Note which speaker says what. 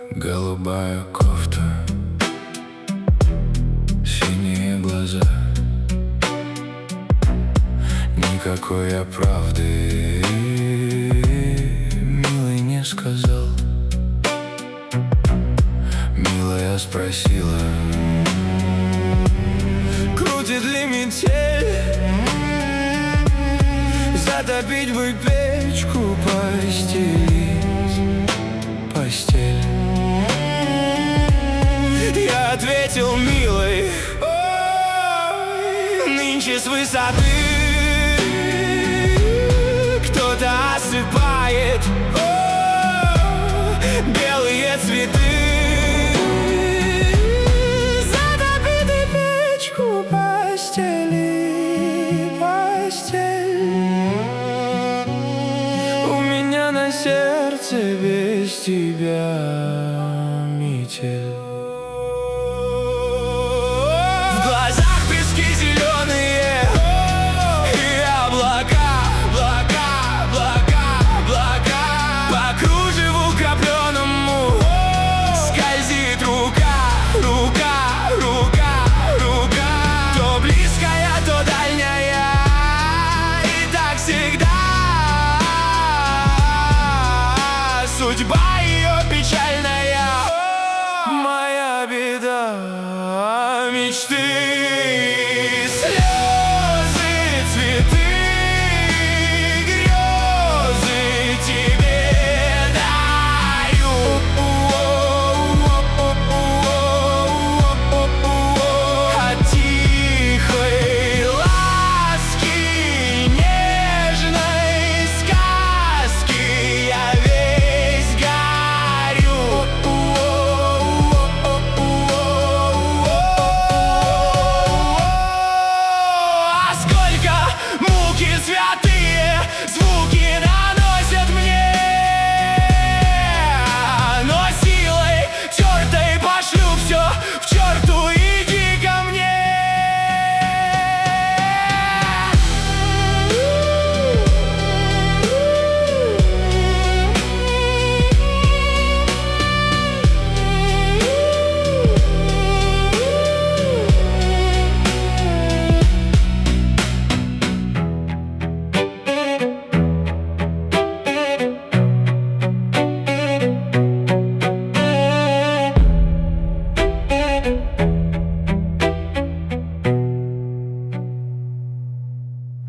Speaker 1: Голубая кофта, синие глаза. Никакой я правды, милый, не сказал. Милая спросила: крутит ли метель? Затопить бы печку, постель. Я ответил: милый, нынче с высоты кто-то осыпает белые цветы. Затопи ты печку, постель. У меня на сердце без тебя метель. В глазах пески зеленые и облака, облака. По кружеву крапленому скользит рука. То близкая, то дальняя, и так всегда. Судьба